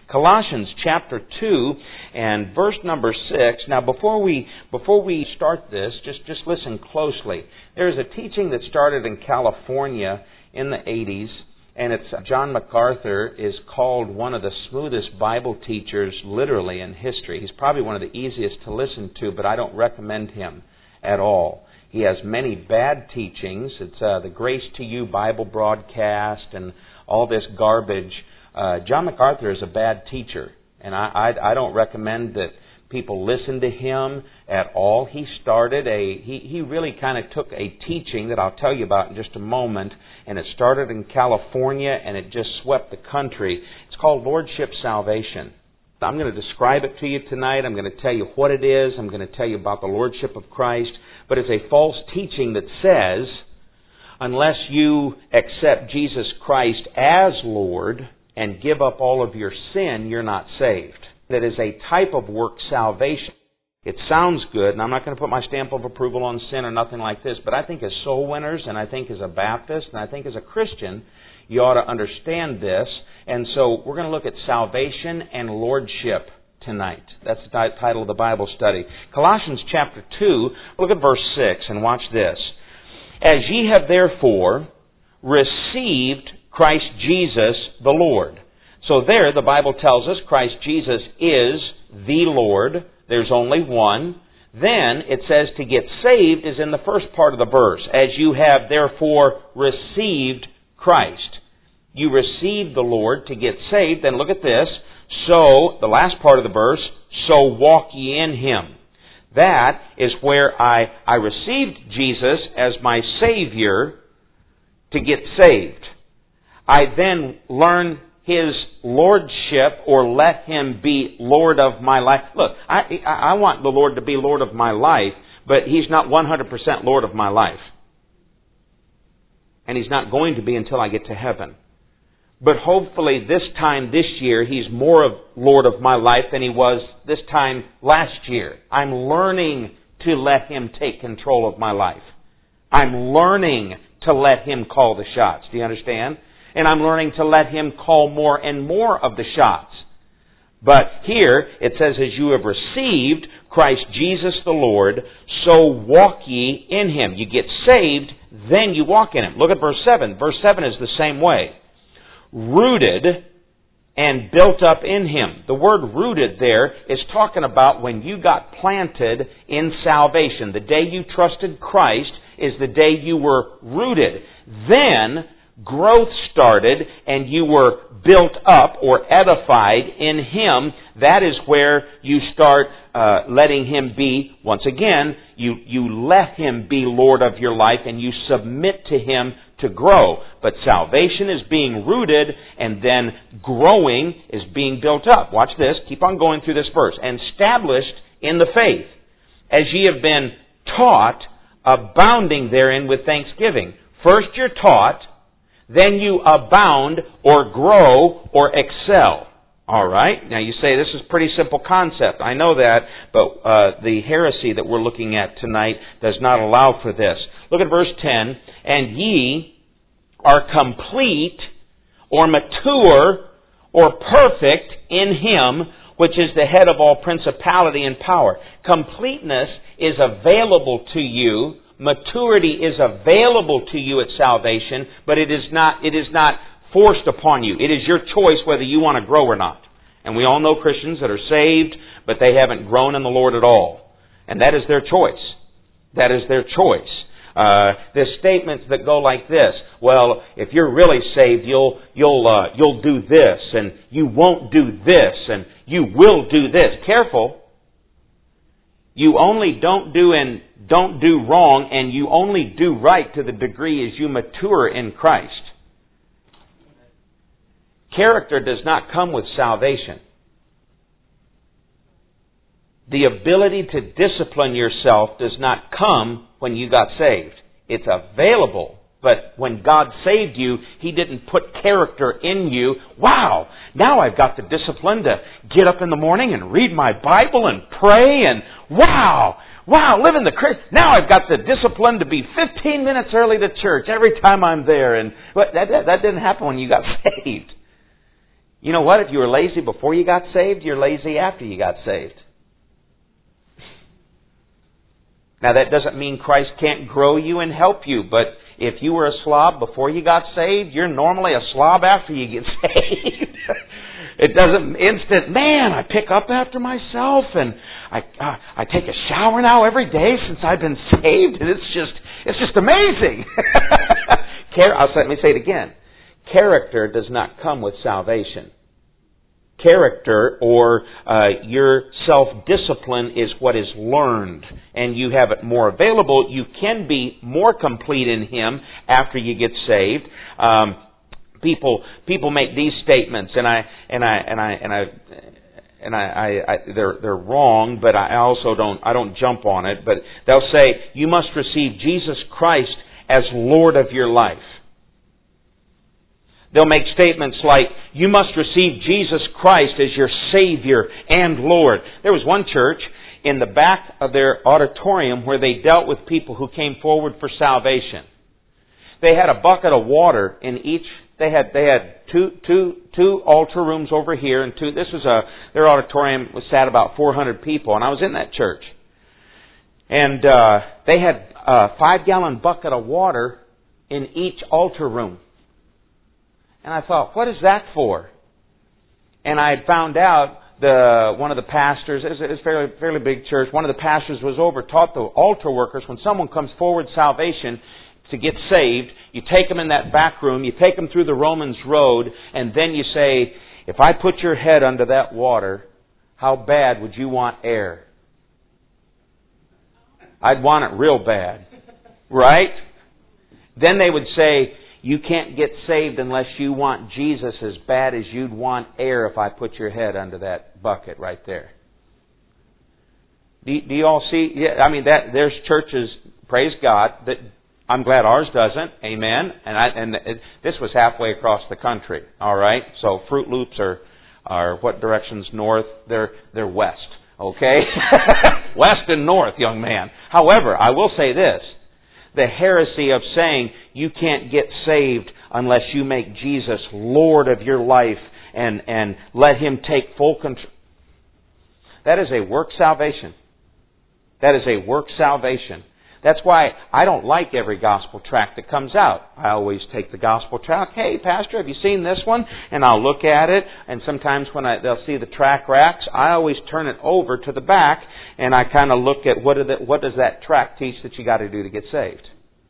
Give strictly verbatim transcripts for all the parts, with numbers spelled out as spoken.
Colossians chapter two and verse number six. Now, before we before we start this, just, just listen closely. There is a teaching that started in California in the eighties, and it's John MacArthur is called one of the smoothest Bible teachers literally in history. He's probably one of the easiest to listen to, but I don't recommend him at all. He has many bad teachings. It's uh, the Grace to You Bible broadcast and all this garbage. Uh, John MacArthur is a bad teacher, and I, I, I don't recommend that people listen to him at all. He started a, he, he really kind of took a teaching that I'll tell you about in just a moment, and it started in California, and it just swept the country. It's called Lordship Salvation. I'm going to describe it to you tonight. I'm going to tell you what it is. I'm going to tell you about the Lordship of Christ. But it's a false teaching that says, unless you accept Jesus Christ as Lord and give up all of your sin, you're not saved. That is a type of work salvation. It sounds good, and I'm not going to put my stamp of approval on sin or nothing like this, but I think as soul winners, and I think as a Baptist, and I think as a Christian, you ought to understand this. And so we're going to look at salvation and lordship tonight. That's the title of the Bible study. Colossians chapter two, look at verse six and watch this. As ye have therefore received Christ Jesus the Lord. So there the Bible tells us Christ Jesus is the Lord. There's only one. Then it says to get saved is in the first part of the verse. As you have therefore received Christ. You receive the Lord to get saved. Then look at this. So, the last part of the verse, so walk ye in Him. That is where I, I received Jesus as my Savior to get saved. I then learn His Lordship or let Him be Lord of my life. Look, I, I want the Lord to be Lord of my life, but He's not one hundred percent Lord of my life. And He's not going to be until I get to heaven. But hopefully this time this year, He's more of Lord of my life than He was this time last year. I'm learning to let Him take control of my life. I'm learning to let Him call the shots. Do you understand? And I'm learning to let Him call more and more of the shots. But here it says, as you have received Christ Jesus the Lord, so walk ye in Him. You get saved, then you walk in Him. Look at verse seven. Verse seven is the same way. Rooted and built up in Him. The word rooted there is talking about when you got planted in salvation. The day you trusted Christ is the day you were rooted. Then growth started and you were built up or edified in Him. That is where you start uh, letting Him be, once again, you, you let Him be Lord of your life and you submit to Him to grow. But salvation is being rooted and then growing is being built up. Watch this. Keep on going through this verse. And established in the faith, as ye have been taught, abounding therein with thanksgiving. First you're taught, then you abound or grow or excel. All right? Now you say this is a pretty simple concept. I know that, but uh, the heresy that we're looking at tonight does not allow for this. Look at verse ten. And ye are complete or mature or perfect in Him, which is the head of all principality and power. Completeness is available to you. Maturity is available to you at salvation, but it is not, it is not forced upon you. It is your choice whether you want to grow or not. And we all know Christians that are saved, but they haven't grown in the Lord at all. And that is their choice. That is their choice. Uh, there's statements that go like this. Well, if you're really saved, you'll you'll uh, you'll do this, and you won't do this, and you will do this. Careful. You only don't do and don't do wrong, and you only do right to the degree as you mature in Christ. Character does not come with salvation. The ability to discipline yourself does not come when you got saved. It's available. But when God saved you, He didn't put character in you. Wow! Now I've got the discipline to get up in the morning and read my Bible and pray and wow! Wow, living the Christ. Now I've got the discipline to be fifteen minutes early to church every time I'm there. And but that, that, that didn't happen when you got saved. You know what? If you were lazy before you got saved, you're lazy after you got saved. Now that doesn't mean Christ can't grow you and help you, but if you were a slob before you got saved, you're normally a slob after you get saved. It doesn't instant, man, I pick up after myself and I uh, I take a shower now every day since I've been saved, and it's just it's just amazing. Char- I'll, let me say it again. Character does not come with salvation. Character or uh, your self-discipline is what is learned, and you have it more available. You can be more complete in Him after you get saved. Um, people people make these statements, and I and I and I and I and I, I, I they're they're wrong, but I also don't I don't jump on it. But they'll say you must receive Jesus Christ as Lord of your life. They'll make statements like, you must receive Jesus Christ as your Savior and Lord. There was one church in the back of their auditorium where they dealt with people who came forward for salvation. They had a bucket of water in each. They had they had two two two altar rooms over here, and two. This was a their auditorium was sat about four hundred people, and I was in that church. And uh, they had a five gallon bucket of water in each altar room. And I thought, what is that for? And I had found out the one of the pastors, it was a fairly, fairly big church, one of the pastors was over, taught the altar workers, when someone comes forward salvation to get saved, you take them in that back room, you take them through the Romans road, and then you say, if I put your head under that water, how bad would you want air? I'd want it real bad. Right? Then they would say, you can't get saved unless you want Jesus as bad as you'd want air if I put your head under that bucket right there. Do, do you all see? Yeah, I mean, that there's churches, praise God, that I'm glad ours doesn't. Amen. And I, and it, this was halfway across the country. All right. So Fruit Loops are are what directions north? They're they're west. Okay, west and north, young man. However, I will say this. The heresy of saying you can't get saved unless you make Jesus Lord of your life and, and let Him take full control. That is a work salvation. That is a work salvation. That's why I don't like every gospel tract that comes out. I always take the gospel tract. Hey, Pastor, have you seen this one? And I'll look at it. And sometimes when I, they'll see the tract racks, I always turn it over to the back and I kind of look at what, are the, what does that tract teach that you got to do to get saved.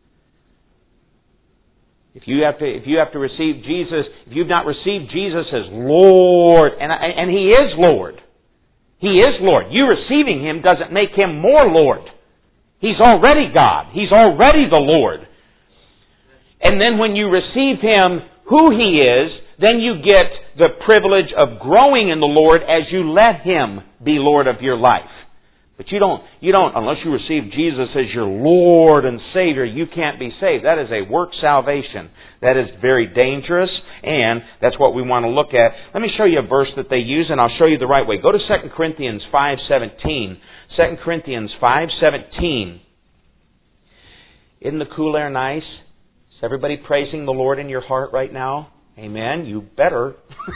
If you have to, if you have to receive Jesus, if you've not received Jesus as Lord, and and He is Lord, He is Lord. You receiving Him doesn't make Him more Lord. He's already God. He's already the Lord. And then when you receive Him who He is, then you get the privilege of growing in the Lord as you let Him be Lord of your life. But you don't, you don't, unless you receive Jesus as your Lord and Savior, you can't be saved. That is a work salvation. That is very dangerous, and that's what we want to look at. Let me show you a verse that they use, and I'll show you the right way. Go to Second Corinthians five seventeen. Second Corinthians five seventeen. Isn't the cool air nice? Is everybody praising the Lord in your heart right now? Amen. You better.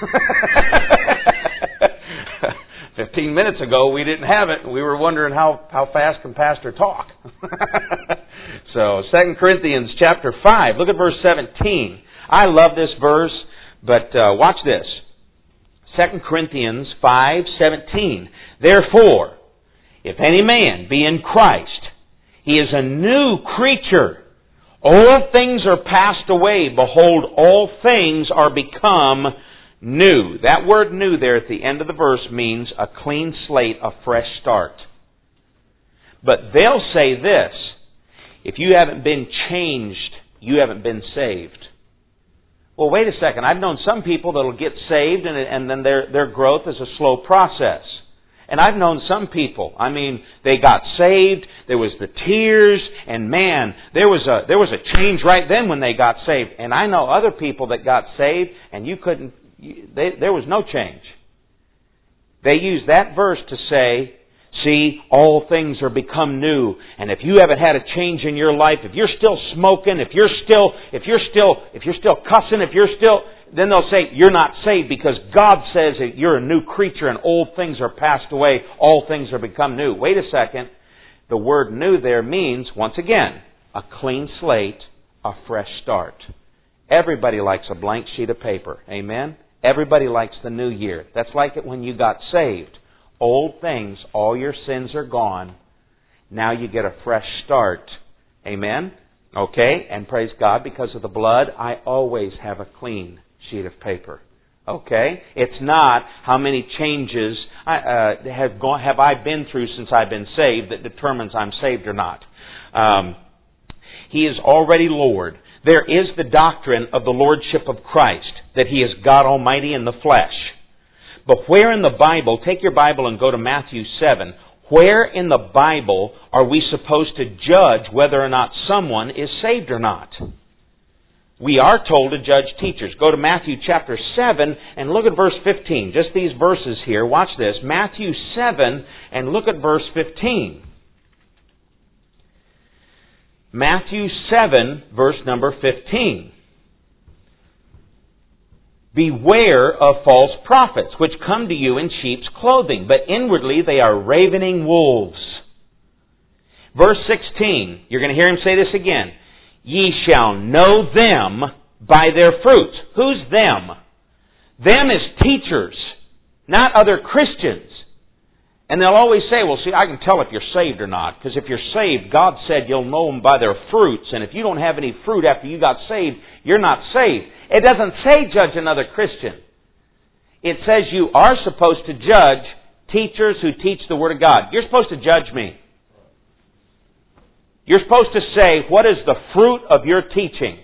Fifteen minutes ago, we didn't have it. We were wondering how, how fast can Pastor talk. So, Second Corinthians chapter five. Look at verse seventeen. I love this verse, but uh, watch this. Second Corinthians five seventeen. Therefore, if any man be in Christ, he is a new creature. All things are passed away. Behold, all things are become new. That word new there at the end of the verse means a clean slate, a fresh start. But they'll say this, if you haven't been changed, you haven't been saved. Well, wait a second. I've known some people that will get saved and, and then their, their growth is a slow process. And I've known some people, I mean, they got saved, there was the tears, and man, there was a there was a change right then when they got saved. And I know other people that got saved and you couldn't They, there was no change. They use that verse to say, see, all things are become new. And if you haven't had a change in your life, if you're still smoking, if you're still, if you're still, if you're still cussing, if you're still, then they'll say, you're not saved because God says that you're a new creature and old things are passed away, all things are become new. Wait a second. The word new there means, once again, a clean slate, a fresh start. Everybody likes a blank sheet of paper. Amen? Everybody likes the new year. That's like it when you got saved. Old things, all your sins are gone. Now you get a fresh start. Amen? Okay? And praise God, because of the blood, I always have a clean sheet of paper. Okay? It's not how many changes I, uh, have gone, have I been through since I've been saved that determines I'm saved or not. Um, he is already Lord. There is the doctrine of the Lordship of Christ, that He is God Almighty in the flesh. But where in the Bible, take your Bible and go to Matthew seven, where in the Bible are we supposed to judge whether or not someone is saved or not? We are told to judge teachers. Go to Matthew chapter seven and look at verse fifteen. Just these verses here. Watch this. Matthew seven and look at verse fifteen. Matthew seven, verse number fifteen. Beware of false prophets, which come to you in sheep's clothing, but inwardly they are ravening wolves. Verse sixteen, you're going to hear him say this again. Ye shall know them by their fruits. Who's them? Them is teachers, not other Christians. And they'll always say, well, see, I can tell if you're saved or not. Because if you're saved, God said you'll know them by their fruits. And if you don't have any fruit after you got saved, you're not saved. It doesn't say judge another Christian. It says you are supposed to judge teachers who teach the Word of God. You're supposed to judge me. You're supposed to say, what is the fruit of your teaching?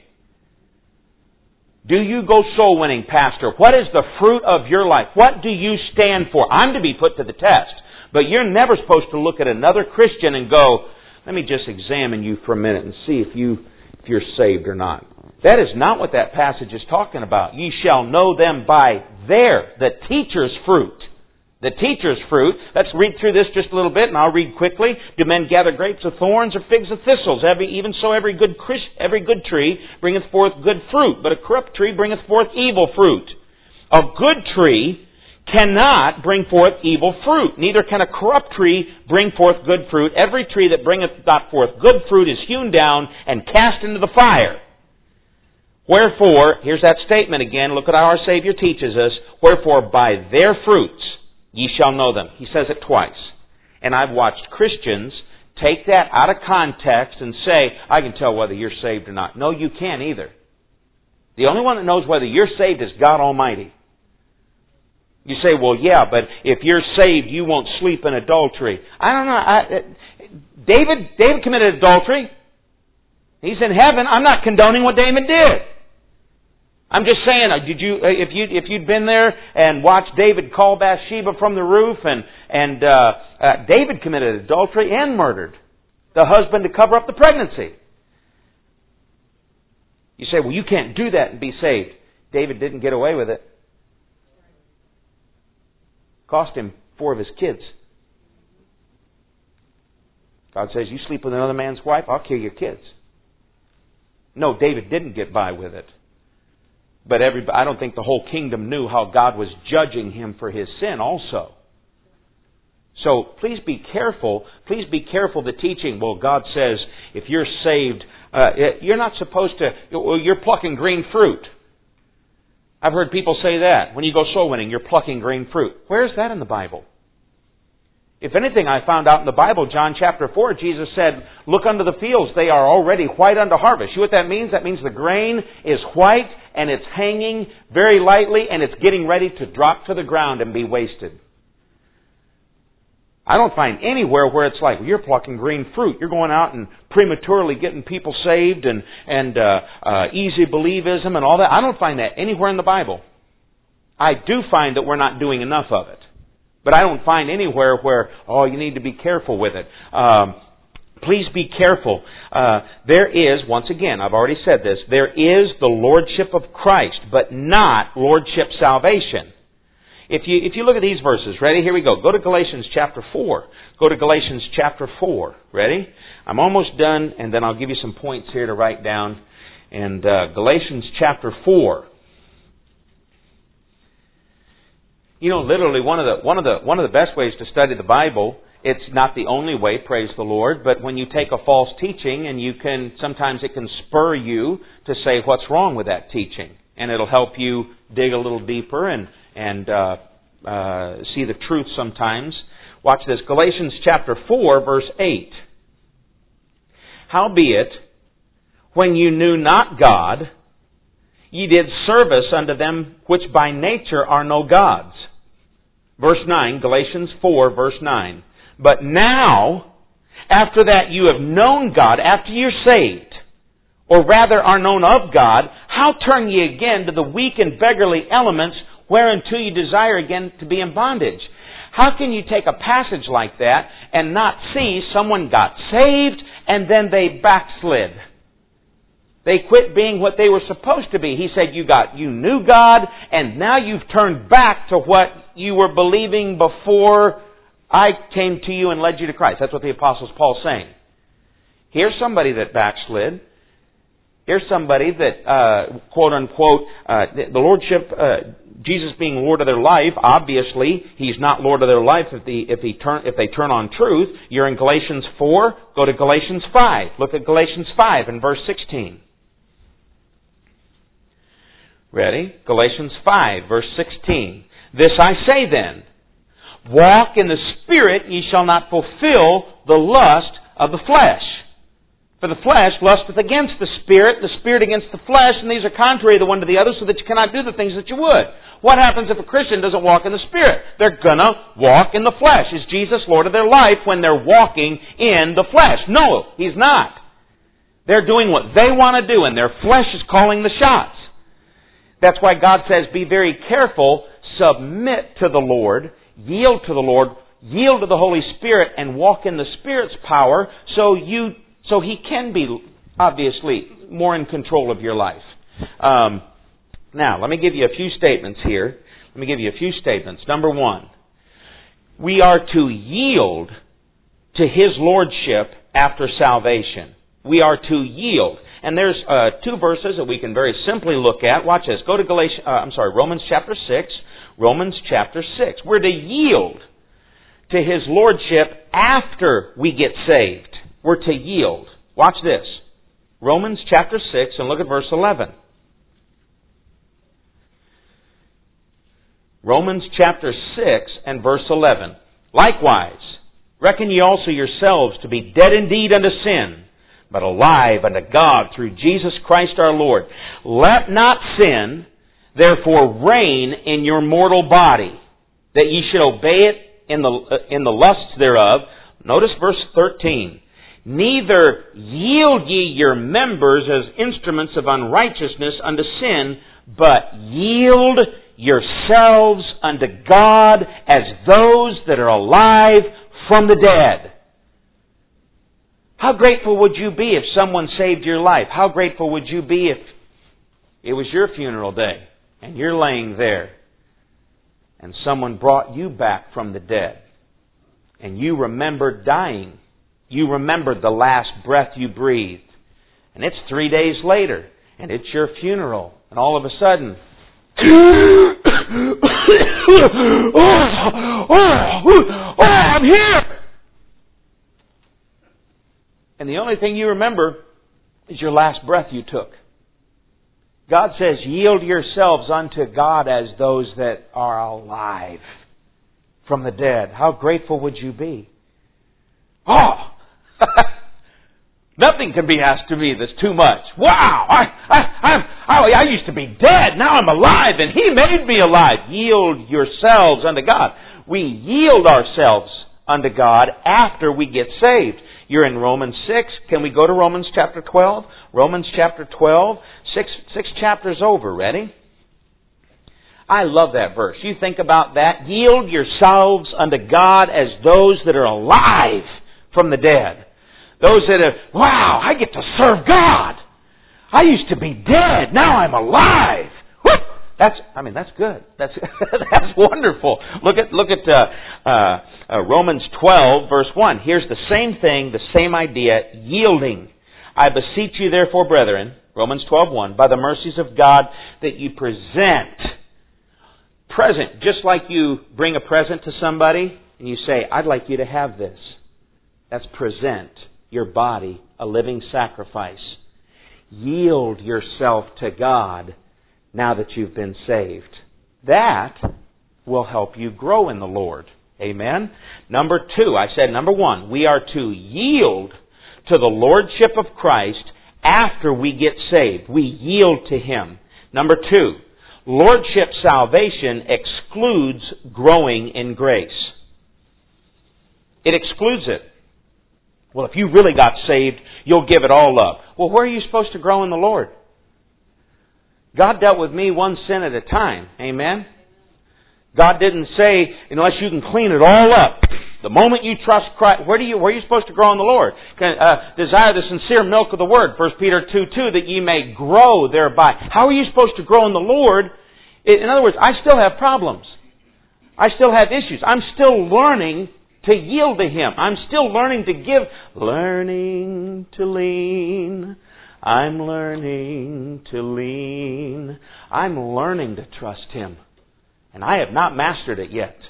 Do you go soul winning, Pastor? What is the fruit of your life? What do you stand for? I'm to be put to the test. But you're never supposed to look at another Christian and go, let me just examine you for a minute and see if you if you're saved or not. That is not what that passage is talking about. Ye shall know them by their, the teacher's fruit. The teacher's fruit. Let's read through this just a little bit, and I'll read quickly. Do men gather grapes of thorns or figs of thistles? Every, even so, every good Christ, every good tree bringeth forth good fruit, but a corrupt tree bringeth forth evil fruit. A good tree cannot bring forth evil fruit, neither can a corrupt tree bring forth good fruit. Every tree that bringeth not forth good fruit is hewn down and cast into the fire. Wherefore, here's that statement again. Look at how our Savior teaches us. Wherefore, by their fruits ye shall know them. He says it twice. And I've watched Christians take that out of context and say, I can tell whether you're saved or not. No, you can't either. The only one that knows whether you're saved is God Almighty. You say, well, yeah, but if you're saved, you won't sleep in adultery. I don't know. I, David, David committed adultery. He's in heaven. I'm not condoning what David did. I'm just saying, did you, if you if you'd been there and watched David call Bathsheba from the roof, and and uh, uh, David committed adultery and murdered the husband to cover up the pregnancy. You say, well, you can't do that and be saved. David didn't get away with it. Cost him four of his kids. God says, you sleep with another man's wife, I'll kill your kids. No, David didn't get by with it. But every, I don't think the whole kingdom knew how God was judging him for his sin also. So please be careful. Please be careful the teaching. Well, God says if you're saved, uh, you're not supposed to, you're plucking green fruit. I've heard people say that. When you go soul winning, you're plucking green fruit. Where is that in the Bible? If anything, I found out in the Bible, John chapter four, Jesus said, look unto the fields, they are already white unto harvest. You know what that means? That means the grain is white and it's hanging very lightly and it's getting ready to drop to the ground and be wasted. I don't find anywhere where it's like, well, you're plucking green fruit. You're going out and prematurely getting people saved and, and uh, uh, easy believism and all that. I don't find that anywhere in the Bible. I do find that we're not doing enough of it. But I don't find anywhere where, oh, you need to be careful with it. Um, please be careful. Uh, there is, once again, I've already said this, there is the Lordship of Christ, but not Lordship salvation. If you, if you look at these verses, ready? Here we go. Go to Galatians chapter four. Go to Galatians chapter four. Ready? I'm almost done, and then I'll give you some points here to write down. And uh, Galatians chapter four. You know, literally one of the one of the one of the best ways to study the Bible, it's not the only way, praise the Lord, but when you take a false teaching and you can sometimes it can spur you to say what's wrong with that teaching. And it'll help you dig a little deeper and and uh, uh, see the truth sometimes. Watch this. Galatians chapter four, verse eight. Howbeit, when you knew not God, ye did service unto them which by nature are no gods. Verse nine, Galatians four, verse nine. But now, after that you have known God, after you're saved, or rather are known of God, how turn ye again to the weak and beggarly elements whereunto you desire again to be in bondage? How can you take a passage like that and not see someone got saved and then they backslid? They quit being what they were supposed to be. He said you got, you knew God and now you've turned back to what you were believing before I came to you and led you to Christ. That's what the Apostle Paul's saying. Here's somebody that backslid. Here's somebody that, uh, quote unquote, uh, the Lordship, uh, Jesus being Lord of their life, obviously, He's not Lord of their life if, the, if, he turn, if they turn on truth. You're in Galatians four, go to Galatians five. Look at Galatians five and verse sixteen. Ready? Galatians five, verse sixteen. This I say then, walk in the Spirit, ye shall not fulfill the lust of the flesh. For the flesh lusteth against the Spirit, the Spirit against the flesh, and these are contrary the one to the other, so that you cannot do the things that you would. What happens if a Christian doesn't walk in the Spirit? They're gonna walk in the flesh. Is Jesus Lord of their life when they're walking in the flesh? No, He's not. They're doing what they want to do, and their flesh is calling the shots. That's why God says, be very careful, submit to the Lord, yield to the Lord, yield to the Holy Spirit, and walk in the Spirit's power, so you So He can be, obviously, more in control of your life. Um, now, let me give you a few statements here. Let me give you a few statements. Number one, we are to yield to His Lordship after salvation. We are to yield. And there's uh, two verses that we can very simply look at. Watch this. Go to Galatians, uh, I'm sorry, Romans chapter six. Romans chapter six. We're to yield to His Lordship after we get saved. We're to yield. Watch this. Romans chapter six, and look at verse eleven. Romans chapter six and verse eleven. Likewise, reckon ye also yourselves to be dead indeed unto sin, but alive unto God through Jesus Christ our Lord. Let not sin, therefore, reign in your mortal body, that ye should obey it in the, uh, in the lusts thereof. Notice verse thirteen. Neither yield ye your members as instruments of unrighteousness unto sin, but yield yourselves unto God as those that are alive from the dead. How grateful would you be if someone saved your life? How grateful would you be if it was your funeral day and you're laying there and someone brought you back from the dead and you remembered dying? You remembered the last breath you breathed. And it's three days later. And it's your funeral. And all of a sudden... oh, oh, oh, I'm here! And the only thing you remember is your last breath you took. God says, yield yourselves unto God as those that are alive from the dead. How grateful would you be? Oh! Nothing can be asked to me that's too much. Wow! I, I, I'm, I, I used to be dead. Now I'm alive and He made me alive. Yield yourselves unto God. We yield ourselves unto God after we get saved. You're in Romans six. Can we go to Romans chapter twelve? Romans chapter twelve. Six, six chapters over. Ready? I love that verse. You think about that. Yield yourselves unto God as those that are alive from the dead. Those that are, wow, I get to serve God. I used to be dead. Now I'm alive. Whoop! That's, I mean, that's good. That's that's wonderful. Look at look at uh, uh, uh, Romans twelve, verse one. Here's the same thing, the same idea, yielding. I beseech you, therefore, brethren, Romans twelve, one, by the mercies of God, that you present Present, just like you bring a present to somebody and you say, I'd like you to have this. That's present your body, a living sacrifice. Yield yourself to God now that you've been saved. That will help you grow in the Lord. Amen? Number two, I said number one, we are to yield to the Lordship of Christ after we get saved. We yield to Him. Number two, Lordship salvation excludes growing in grace. It excludes it. Well, if you really got saved, you'll give it all up. Well, where are you supposed to grow in the Lord? God dealt with me one sin at a time. Amen? God didn't say, unless you can clean it all up. The moment you trust Christ, where do you, where are you supposed to grow in the Lord? Uh, desire the sincere milk of the Word, First Peter two two, that ye may grow thereby. How are you supposed to grow in the Lord? In other words, I still have problems. I still have issues. I'm still learning to yield to Him. I'm still learning to give. Learning to lean. I'm learning to lean. I'm learning to trust Him. And I have not mastered it yet.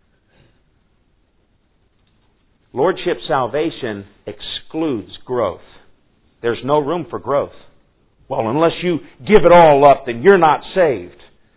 Lordship salvation excludes growth. There's no room for growth. Well, unless you give it all up, then you're not saved.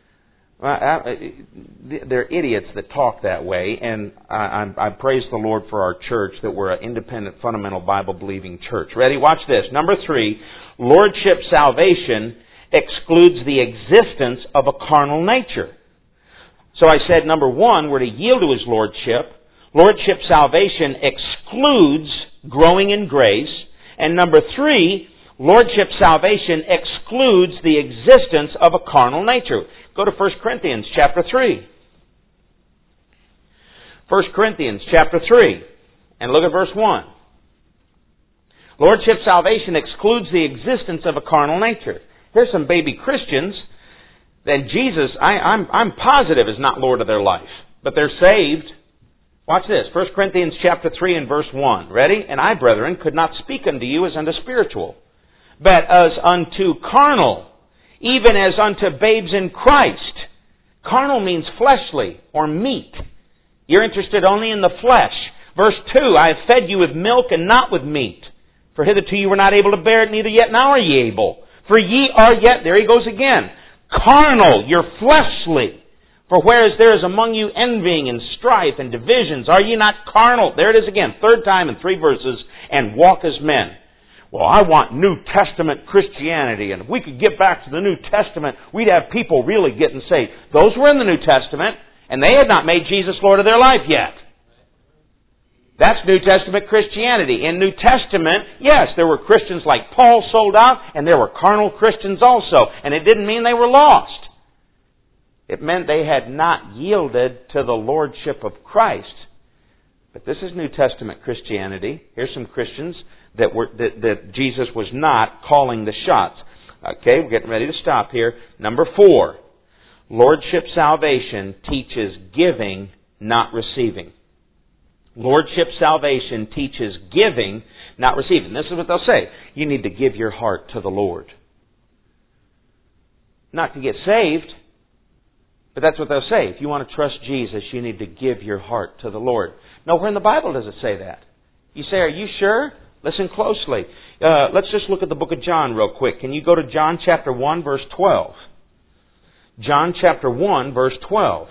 They're idiots that talk that way, and I, I praise the Lord for our church that we're an independent, fundamental, Bible-believing church. Ready? Watch this. Number three, Lordship salvation excludes the existence of a carnal nature. So I said, number one, we're to yield to His Lordship. Lordship salvation excludes growing in grace. And number three, Lordship salvation excludes the existence of a carnal nature. Go to First Corinthians chapter three. First Corinthians chapter three. And look at verse one. Lordship salvation excludes the existence of a carnal nature. Here's some baby Christians that Jesus, I, I'm, I'm positive, is not Lord of their life. But they're saved. Watch this. First Corinthians chapter three and verse one. Ready? And I, brethren, could not speak unto you as unto spiritual, but as unto carnal, even as unto babes in Christ. Carnal means fleshly or meat. You're interested only in the flesh. Verse two, I have fed you with milk and not with meat. For hitherto you were not able to bear it, neither yet now are ye able. For ye are yet, there he goes again, carnal, you're fleshly. For whereas there is among you envying and strife and divisions, are ye not carnal? There it is again, third time in three verses, and walk as men. Well, I want New Testament Christianity, and if we could get back to the New Testament, we'd have people really getting saved. Those were in the New Testament, and they had not made Jesus Lord of their life yet. That's New Testament Christianity. In New Testament, yes, there were Christians like Paul sold out, and there were carnal Christians also, and it didn't mean they were lost. It meant they had not yielded to the Lordship of Christ. But this is New Testament Christianity. Here's some Christians that were that, that Jesus was not calling the shots. Okay, we're getting ready to stop here. Number four, Lordship salvation teaches giving, not receiving. Lordship salvation teaches giving, not receiving. This is what they'll say. You need to give your heart to the Lord. Not to get saved, but that's what they'll say. If you want to trust Jesus, you need to give your heart to the Lord. Nowhere in the Bible does it say that. You say, are you sure? Listen closely. Uh, let's just look at the book of John real quick. Can you go to John chapter one, verse twelve? John chapter one, verse twelve.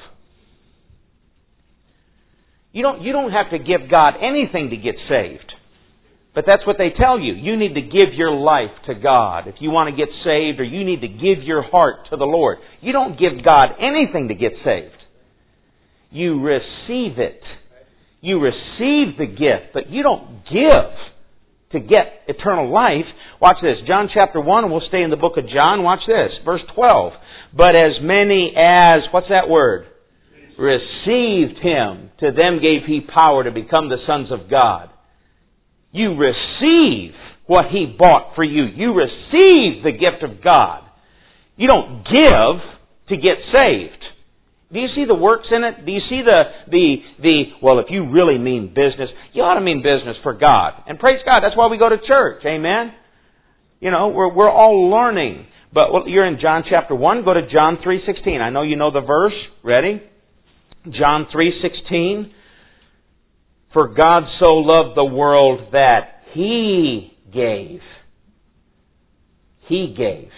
You don't, you don't have to give God anything to get saved. But that's what they tell you. You need to give your life to God. If you want to get saved, or you need to give your heart to the Lord. You don't give God anything to get saved. You receive it. You receive the gift, but you don't give to get eternal life. Watch this. John chapter one, and we'll stay in the book of John. Watch this. Verse twelve. But as many as, what's that word? Received Him, to them gave He power to become the sons of God. You receive what He bought for you. You receive the gift of God. You don't give to get saved. Do you see the works in it? Do you see the, the, the, well, if you really mean business, you ought to mean business for God. And praise God, that's why we go to church. Amen? You know, we're, we're all learning. But well, you're in John chapter one. Go to John three sixteen. I know you know the verse. Ready? John three sixteen. For God so loved the world that He gave. He gave.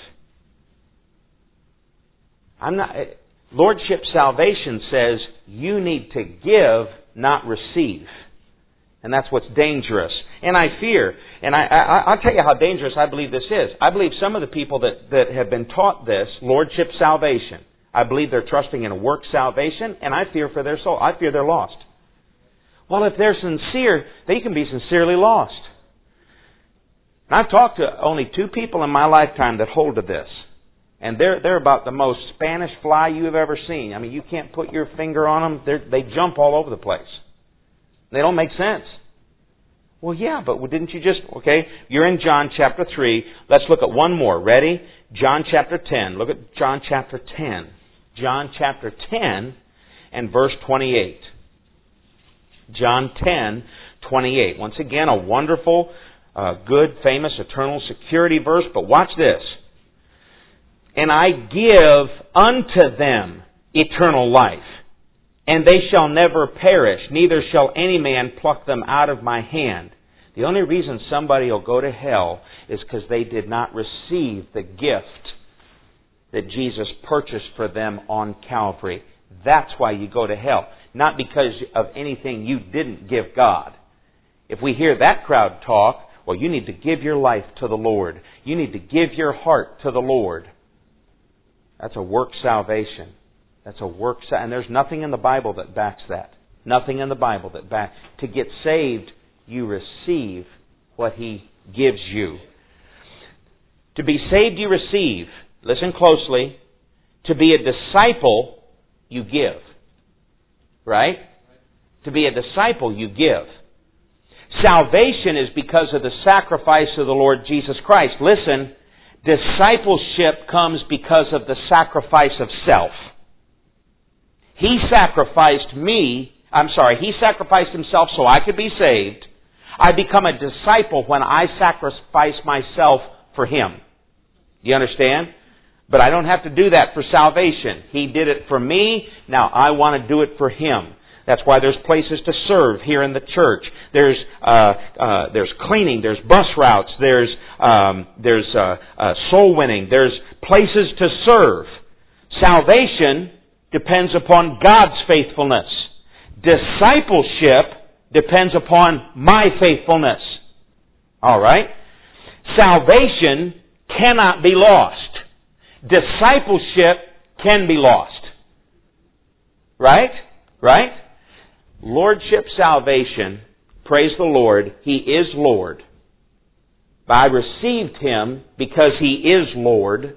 I'm not. Lordship salvation says you need to give, not receive. And that's what's dangerous. And I fear, and I, I, I'll tell you how dangerous I believe this is. I believe some of the people that, that have been taught this, Lordship salvation, I believe they're trusting in a work salvation, and I fear for their soul. I fear they're lost. Well, if they're sincere, they can be sincerely lost. And I've talked to only two people in my lifetime that hold to this. And they're, they're about the most Spanish fly you have ever seen. I mean, you can't put your finger on them. They're, they jump all over the place. They don't make sense. Well, yeah, but didn't you just... Okay, you're in John chapter three. Let's look at one more. Ready? John chapter ten. Look at John chapter ten. John chapter ten and verse twenty-eight. John ten, twenty-eight. Once again, a wonderful, uh, good, famous, eternal security verse. But watch this. And I give unto them eternal life, and they shall never perish, neither shall any man pluck them out of my hand. The only reason somebody will go to hell is because they did not receive the gift that Jesus purchased for them on Calvary. That's why you go to hell. Not because of anything you didn't give God. If we hear that crowd talk, well, you need to give your life to the Lord. You need to give your heart to the Lord. That's a work salvation. That's a work, and there's nothing in the Bible that backs that. Nothing in the Bible that backs. To get saved, you receive what He gives you. To be saved, you receive. Listen closely. To be a disciple, you give. Right? To be a disciple, you give. Salvation is because of the sacrifice of the Lord Jesus Christ. Listen, discipleship comes because of the sacrifice of self. He sacrificed me, I'm sorry, He sacrificed Himself so I could be saved. I become a disciple when I sacrifice myself for Him. You understand? But I don't have to do that for salvation. He did it for me, now I want to do it for Him. That's why there's places to serve here in the church. There's uh, uh, there's cleaning, there's bus routes, there's um, there's uh, uh, soul winning, there's places to serve. Salvation depends upon God's faithfulness. Discipleship depends upon my faithfulness. All right? Salvation cannot be lost. Discipleship can be lost. Right? Right? Lordship salvation, praise the Lord, He is Lord. I received Him because He is Lord.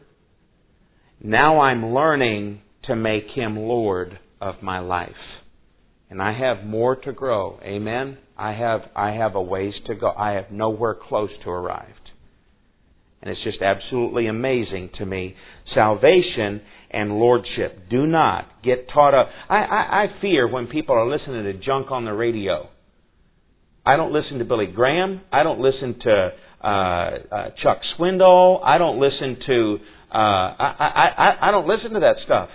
Now I'm learning to make Him Lord of my life. And I have more to grow. Amen? I have, I have a ways to go. I have nowhere close to arrived. And it's just absolutely amazing to me. Salvation and lordship. Do not get taught up. I, I, I fear when people are listening to junk on the radio. I don't listen to Billy Graham. I don't listen to uh, uh, Chuck Swindoll. I don't listen to. Uh, I, I, I, I don't listen to that stuff.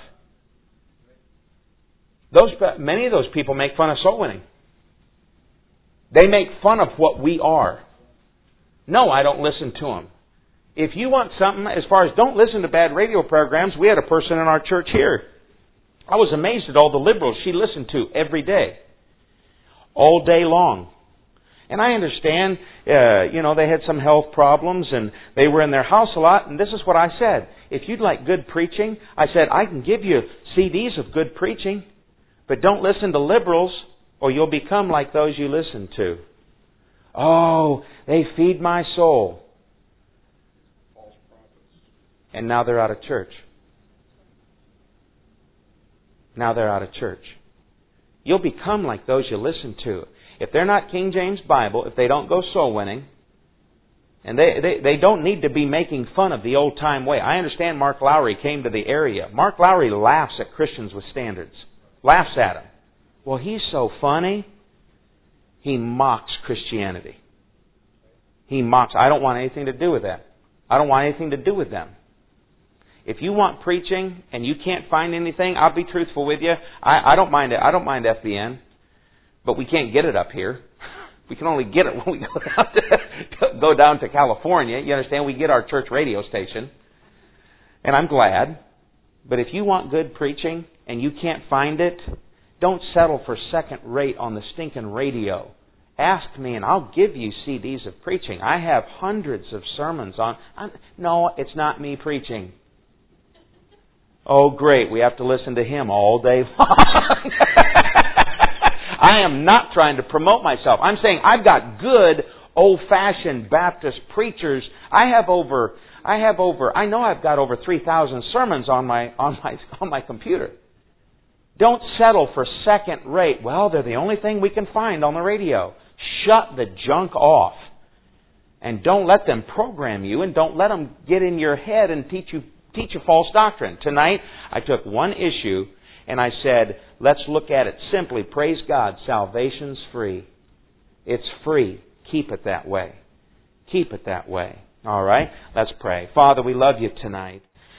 Those many of those people make fun of soul winning. They make fun of what we are. No, I don't listen to them. If you want something, as far as don't listen to bad radio programs, we had a person in our church here. I was amazed at all the liberals she listened to every day. All day long. And I understand, uh, you know, they had some health problems and they were in their house a lot. And this is what I said. If you'd like good preaching, I said, I can give you C Ds of good preaching. But don't listen to liberals or you'll become like those you listen to. Oh, they feed my soul. And now they're out of church. Now they're out of church. You'll become like those you listen to. If they're not King James Bible, if they don't go soul winning, and they, they, they don't need to be making fun of the old time way. I understand Mark Lowry came to the area. Mark Lowry laughs at Christians with standards. Laughs at them. Well, he's so funny. He mocks Christianity. He mocks. I don't want anything to do with that. I don't want anything to do with them. If you want preaching and you can't find anything, I'll be truthful with you. I, I don't mind it. I don't mind F B N, but we can't get it up here. We can only get it when we go down to, go down to California. You understand? We get our church radio station, and I'm glad. But if you want good preaching and you can't find it, don't settle for second rate on the stinking radio. Ask me and I'll give you C Ds of preaching. I have hundreds of sermons on... I'm, no, it's not me preaching. Oh, great. We have to listen to him all day long. I am not trying to promote myself. I'm saying I've got good, old-fashioned Baptist preachers. I have over... I have over... I know I've got over three thousand sermons on my on my on my computer. Don't settle for second rate. Well, they're the only thing we can find on the radio. Shut the junk off. And don't let them program you, and don't let them get in your head and teach you teach you false doctrine. Tonight, I took one issue and I said, let's look at it simply. Praise God, salvation's free. It's free. Keep it that way. Keep it that way. All right? Let's pray. Father, we love you tonight.